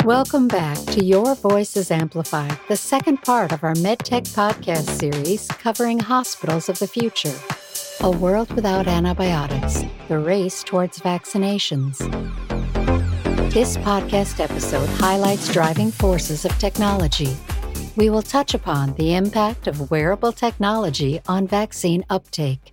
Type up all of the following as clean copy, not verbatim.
Welcome back to Your Voice is Amplified, the second part of our MedTech podcast series covering hospitals of the future. A world without antibiotics, the race towards vaccinations. This podcast episode highlights driving forces of technology. We will touch upon the impact of wearable technology on vaccine uptake.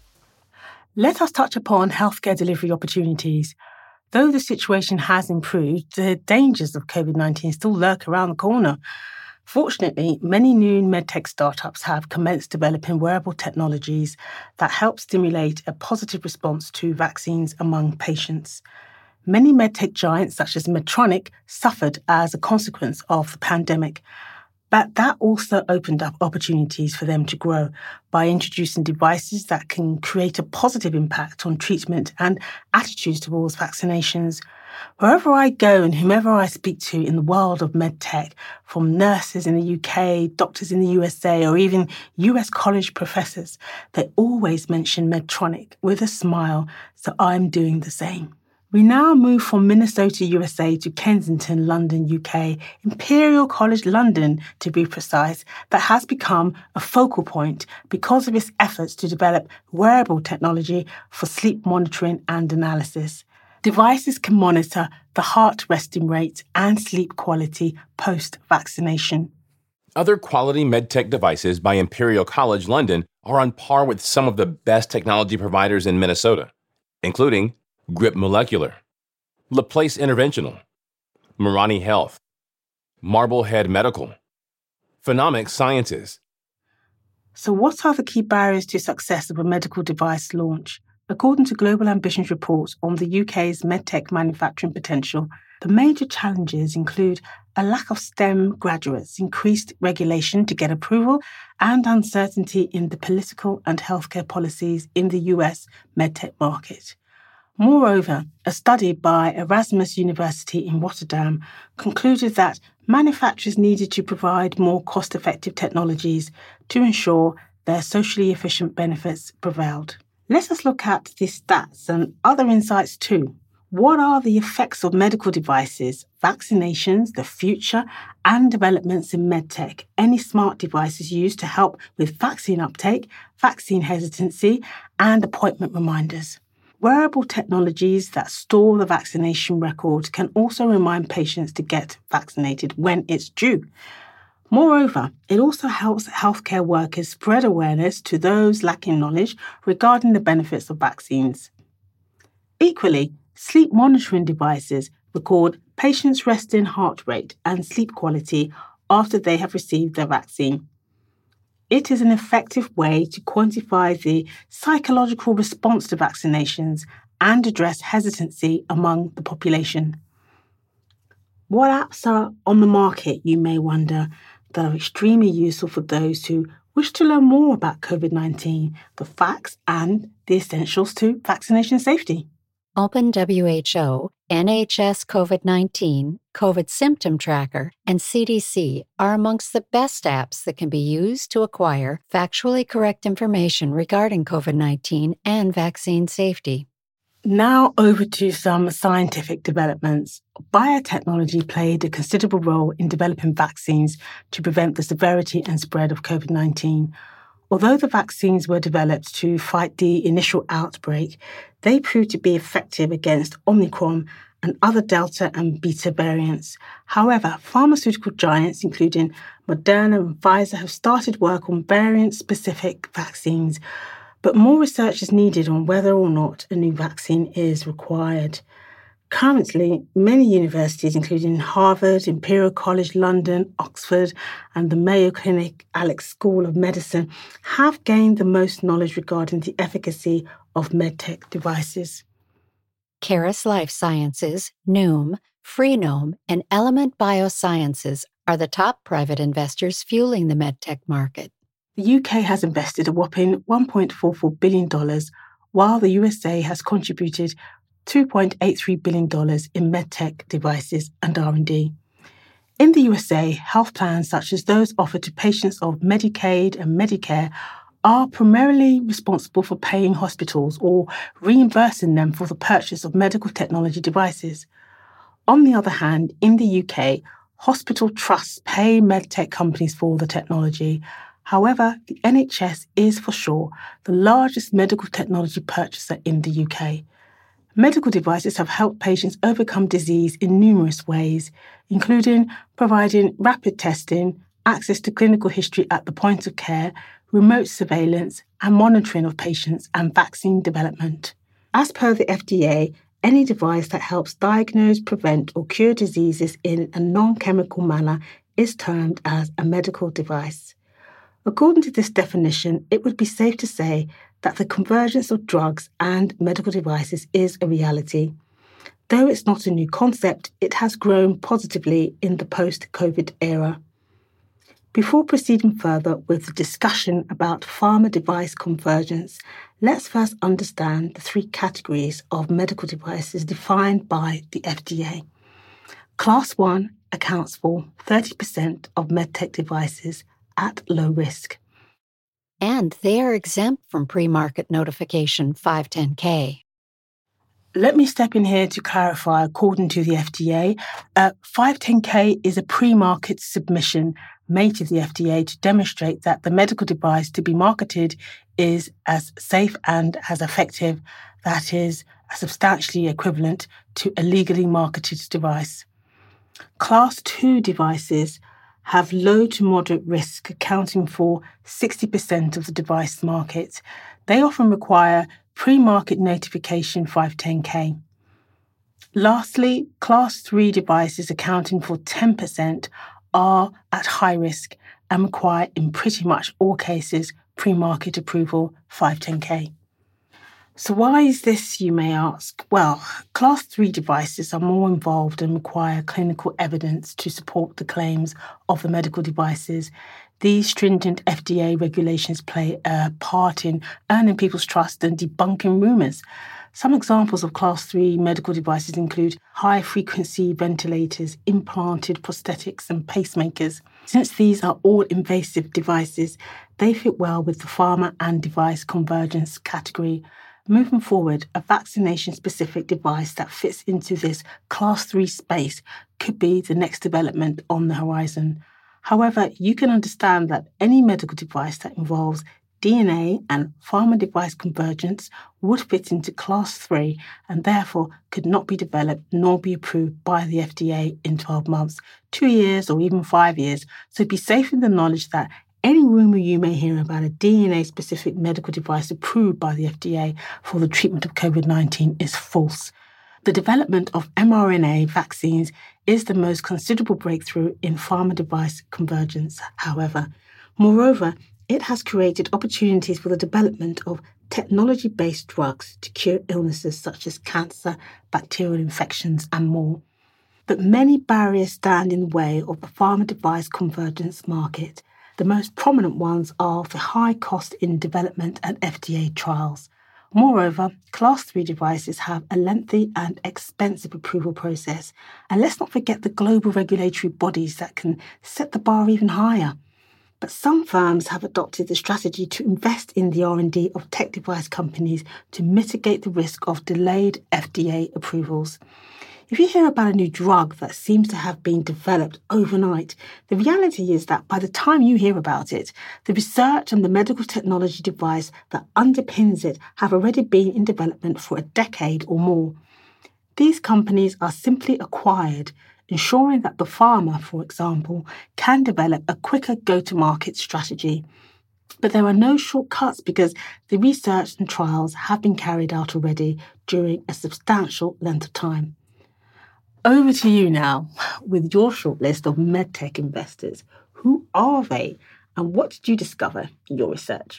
Let us touch upon healthcare delivery opportunities. Though the situation has improved, the dangers of COVID-19 still lurk around the corner. Fortunately, many new medtech startups have commenced developing wearable technologies that help stimulate a positive response to vaccines among patients. Many medtech giants, such as Medtronic, suffered as a consequence of the pandemic. But that also opened up opportunities for them to grow by introducing devices that can create a positive impact on treatment and attitudes towards vaccinations. Wherever I go and whomever I speak to in the world of medtech, from nurses in the UK, doctors in the USA, or even US college professors, they always mention Medtronic with a smile, so I'm doing the same. We now move from Minnesota, USA to Kensington, London, UK, Imperial College London, to be precise, that has become a focal point because of its efforts to develop wearable technology for sleep monitoring and analysis. Devices can monitor the heart resting rate and sleep quality post-vaccination. Other quality medtech devices by Imperial College London are on par with some of the best technology providers in Minnesota, including Grip Molecular, LaPlace Interventional, Mirani Health, Marblehead Medical, Phenomics Sciences. So what are the key barriers to success of a medical device launch? According to Global Ambitions reports on the UK's medtech manufacturing potential, the major challenges include a lack of STEM graduates, increased regulation to get approval, and uncertainty in the political and healthcare policies in the US medtech market. Moreover, a study by Erasmus University in Rotterdam concluded that manufacturers needed to provide more cost-effective technologies to ensure their socially efficient benefits prevailed. Let us look at the stats and other insights too. What are the effects of medical devices, vaccinations, the future, and developments in medtech? Any smart devices used to help with vaccine uptake, vaccine hesitancy, and appointment reminders. Wearable technologies that store the vaccination record can also remind patients to get vaccinated when it's due. Moreover, it also helps healthcare workers spread awareness to those lacking knowledge regarding the benefits of vaccines. Equally, sleep monitoring devices record patients' resting heart rate and sleep quality after they have received their vaccine. It is an effective way to quantify the psychological response to vaccinations and address hesitancy among the population. What apps are on the market, you may wonder, that are extremely useful for those who wish to learn more about COVID-19, the facts and the essentials to vaccination safety? OpenWHO, NHS COVID-19, COVID Symptom Tracker, and CDC are amongst the best apps that can be used to acquire factually correct information regarding COVID-19 and vaccine safety. Now over to some scientific developments. Biotechnology played a considerable role in developing vaccines to prevent the severity and spread of COVID-19. Although the vaccines were developed to fight the initial outbreak, they proved to be effective against Omicron and other Delta and Beta variants. However, pharmaceutical giants, including Moderna and Pfizer, have started work on variant-specific vaccines, but more research is needed on whether or not a new vaccine is required. Currently, many universities, including Harvard, Imperial College London, Oxford, and the Mayo Clinic Alex School of Medicine, have gained the most knowledge regarding the efficacy of medtech devices. Caris Life Sciences, Noom, Freenome, and Element Biosciences are the top private investors fueling the medtech market. The UK has invested a whopping $1.44 billion, while the USA has contributed $2.83 billion in medtech devices and R&D. In the USA, health plans such as those offered to patients of Medicaid and Medicare are primarily responsible for paying hospitals or reimbursing them for the purchase of medical technology devices. On the other hand, in the UK, hospital trusts pay medtech companies for the technology. However, the NHS is for sure the largest medical technology purchaser in the UK. Medical devices have helped patients overcome disease in numerous ways, including providing rapid testing, access to clinical history at the point of care, remote surveillance, and monitoring of patients and vaccine development. As per the FDA, any device that helps diagnose, prevent, or cure diseases in a non-chemical manner is termed as a medical device. According to this definition, it would be safe to say that the convergence of drugs and medical devices is a reality. Though it's not a new concept, it has grown positively in the post-COVID era. Before proceeding further with the discussion about pharma device convergence, let's first understand the three categories of medical devices defined by the FDA. Class 1 accounts for 30% of medtech devices at low risk. And they are exempt from pre-market notification 510K. Let me step in here to clarify, according to the FDA, 510K is a pre-market submission made to the FDA to demonstrate that the medical device to be marketed is as safe and as effective, that is, substantially equivalent to a legally marketed device. Class 2 devices have low to moderate risk, accounting for 60% of the device market. They often require pre-market notification 510K. Lastly, Class 3 devices accounting for 10% are at high risk and require, in pretty much all cases, pre-market approval 510K. So why is this, you may ask? Well, Class 3 devices are more involved and require clinical evidence to support the claims of the medical devices. These stringent FDA regulations play a part in earning people's trust and debunking rumours. Some examples of Class 3 medical devices include high-frequency ventilators, implanted prosthetics and pacemakers. Since these are all invasive devices, they fit well with the pharma and device convergence category. Moving forward, a vaccination-specific device that fits into this Class 3 space could be the next development on the horizon. However, you can understand that any medical device that involves DNA and pharma device convergence would fit into Class 3 and therefore could not be developed nor be approved by the FDA in 12 months, 2 years, or even 5 years. So be safe in the knowledge that any rumour you may hear about a DNA-specific medical device approved by the FDA for the treatment of COVID-19 is false. The development of mRNA vaccines is the most considerable breakthrough in pharma device convergence, however. Moreover, it has created opportunities for the development of technology-based drugs to cure illnesses such as cancer, bacterial infections, and more. But many barriers stand in the way of the pharma device convergence market. The most prominent ones are the high cost in development and FDA trials. Moreover, Class 3 devices have a lengthy and expensive approval process. And let's not forget the global regulatory bodies that can set the bar even higher. But some firms have adopted the strategy to invest in the R&D of tech device companies to mitigate the risk of delayed FDA approvals. If you hear about a new drug that seems to have been developed overnight, the reality is that by the time you hear about it, the research and the medical technology device that underpins it have already been in development for a decade or more. These companies are simply acquired, ensuring that the pharma, for example, can develop a quicker go-to-market strategy. But there are no shortcuts because the research and trials have been carried out already during a substantial length of time. Over to you now with your shortlist of medtech investors. Who are they and what did you discover in your research?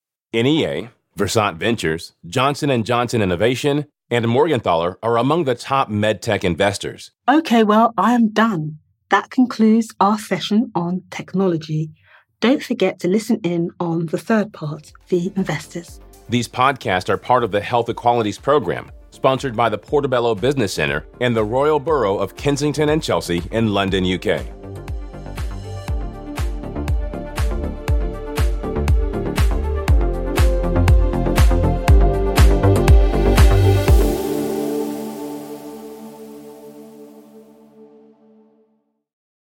NEA, Versant Ventures, Johnson & Johnson Innovation, and Morgenthaler are among the top medtech investors. Okay, well, I am done. That concludes our session on technology. Don't forget to listen in on the third part, the investors. These podcasts are part of the Health Equalities Program, sponsored by the Portobello Business Centre and the Royal Borough of Kensington and Chelsea in London, UK.